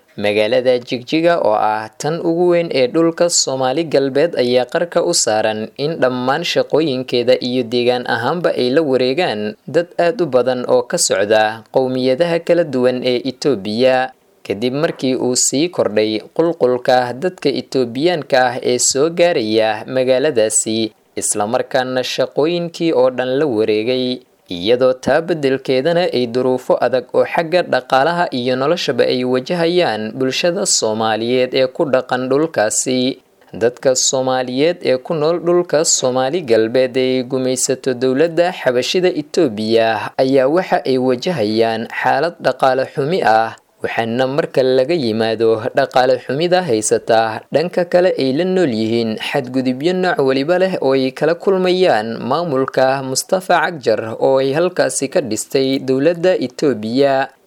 magaalada Jigjiga oo ah tan ugu weyn ee dhulka Soomaali galbeed ayaa qarka u saaran in dhammaan shaqooyinkeeda iyo deegaan ahaanba ay la wareegaan dad aad u badan oo ka socda qowmiyadaha kala duwan ee Itoobiya kadib markii uu sii kordhay qulqulka dadka Itoobiyaanka ah ee soo gaaraya magaaladaasi isla markaana shaqooyinkii oo dhan la wareegay iyadoo taa beddelkeedana ay duruufo adag oo xagga dhaqaalaha iyo noloshaba ay wajahayaan bulshada Soomaaliyeed ee ku dhaqan dhulkaasi dadka Soomaaliyeed ee ku nool dhulka Soomaali galbeed ee gumaysato dowladda Xabashida Itoobiya ayaa waxa ay wajahayaan xaalad dhaqaale xumi ah waxaana marka laga yimaado dhaqaale xumida haysata dhanka kale ay la nool yihiin xadgudubyo nooc waliba leh oo ay kala kulmayaan maamulka Mustafa Cagjar oo ay halkaasi ka dhistay dowladda Itoobiya